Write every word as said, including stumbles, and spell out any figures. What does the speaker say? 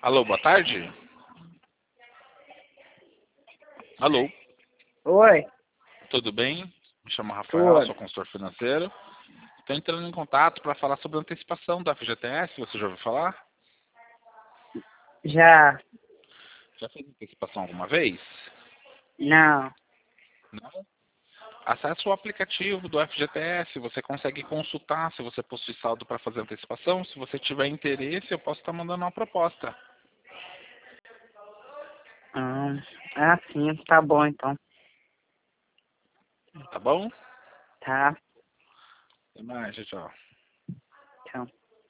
Alô, boa tarde. Alô, Oi, tudo bem? Me chamo Rafael, tudo. sou consultor financeiro. Estou entrando em contato para falar sobre a antecipação da F G T S. Você já ouviu falar? Já. Já fez antecipação alguma vez? Não. Não? Acesse o aplicativo do F G T S. Você consegue consultar se você possui saldo para fazer antecipação. Se você tiver interesse, eu posso estar mandando uma proposta. Hum, ah, sim, tá bom então. Tá bom? Tá. Até mais, tchau. Tchau.